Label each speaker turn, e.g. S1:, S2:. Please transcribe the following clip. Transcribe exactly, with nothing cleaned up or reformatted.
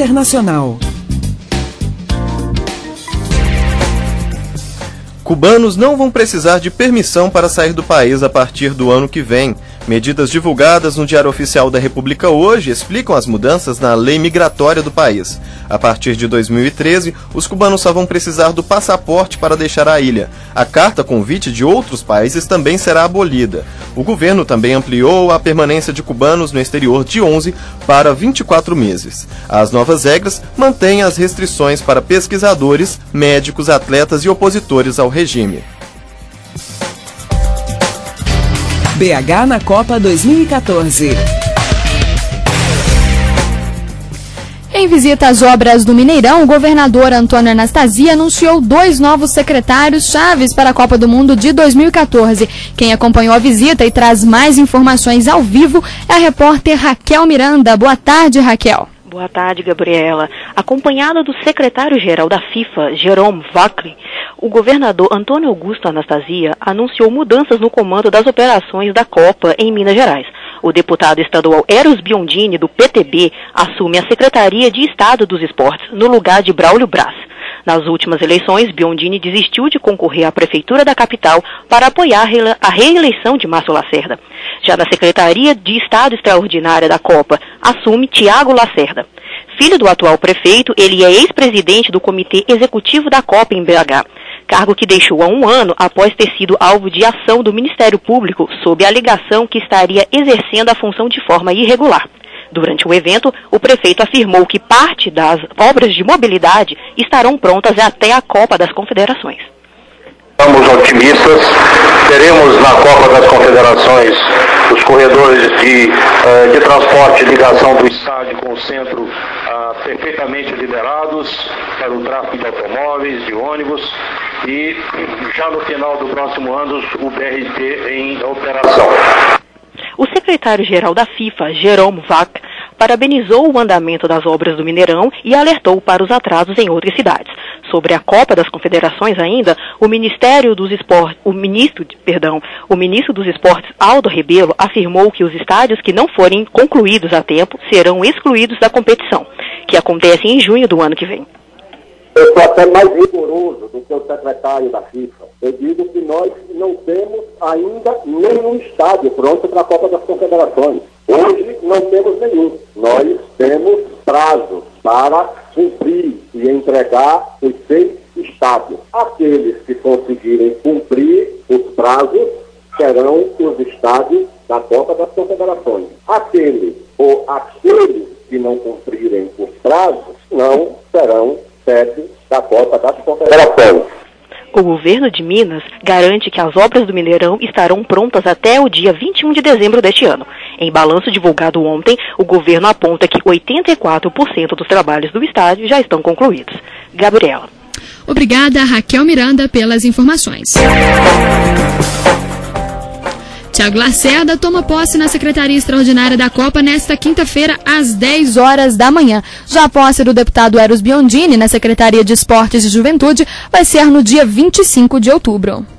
S1: Internacional.
S2: Cubanos não vão precisar de permissão para sair do país a partir do ano que vem. Medidas divulgadas no Diário Oficial da República hoje explicam as mudanças na lei migratória do país. A partir de dois mil e treze, os cubanos só vão precisar do passaporte para deixar a ilha. A carta convite de outros países também será abolida. O governo também ampliou a permanência de cubanos no exterior de onze para vinte e quatro meses. As novas regras mantêm as restrições para pesquisadores, médicos, atletas e opositores ao regime.
S1: B H na Copa dois mil e quatorze.
S3: Em visita às obras do Mineirão, o governador Antônio Anastasia anunciou dois novos secretários-chaves para a Copa do Mundo de dois mil e quatorze. Quem acompanhou a visita e traz mais informações ao vivo é a repórter Raquel Miranda. Boa tarde, Raquel.
S4: Boa tarde, Gabriela. Acompanhada do secretário-geral da FIFA, Jerome Vacli, o governador Antônio Augusto Anastasia anunciou mudanças no comando das operações da Copa em Minas Gerais. O deputado estadual Eros Biondini, do P T B, assume a Secretaria de Estado dos Esportes, no lugar de Braulio Braz. Nas últimas eleições, Biondini desistiu de concorrer à Prefeitura da capital para apoiar a reeleição de Márcio Lacerda. Já na Secretaria de Estado Extraordinária da Copa, assume Tiago Lacerda. Filho do atual prefeito, ele é ex-presidente do Comitê Executivo da Copa em B H, cargo que deixou há um ano após ter sido alvo de ação do Ministério Público sob a alegação que estaria exercendo a função de forma irregular. Durante o evento, o prefeito afirmou que parte das obras de mobilidade estarão prontas até a Copa das Confederações.
S5: Estamos otimistas, teremos na Copa das Confederações os corredores de, uh, de transporte e ligação do estádio com o centro uh, perfeitamente liberados para o tráfego de automóveis, de ônibus e já no final do próximo ano o B R T em operação.
S4: O secretário-geral da FIFA, Jerome Vacli, parabenizou o andamento das obras do Mineirão e alertou para os atrasos em outras cidades. Sobre a Copa das Confederações ainda, o Ministério dos Esportes, o ministro, perdão, o ministro dos Esportes, Aldo Rebelo, afirmou que os estádios que não forem concluídos a tempo serão excluídos da competição, que acontece em junho do ano que vem.
S6: Eu sou até mais rigoroso do que o secretário da FIFA. Eu digo que nós não temos ainda nenhum estádio pronto para a Copa das Confederações. Hoje não temos nenhum. Nós temos prazo para cumprir e entregar os seis estádios. Aqueles que conseguirem cumprir os prazos serão os estádios da Copa das Confederações. Aqueles ou aqueles que não cumprirem os prazos não serão sede da Copa das Confederações.
S4: O governo de Minas garante que as obras do Mineirão estarão prontas até o dia vinte e um de dezembro deste ano. Em balanço divulgado ontem, o governo aponta que oitenta e quatro por cento dos trabalhos do estádio já estão concluídos. Gabriela.
S3: Obrigada, Raquel Miranda, pelas informações. Tiago Lacerda toma posse na Secretaria Extraordinária da Copa nesta quinta-feira, às dez horas da manhã. Já a posse do deputado Eros Biondini na Secretaria de Esportes e Juventude vai ser no dia vinte e cinco de outubro.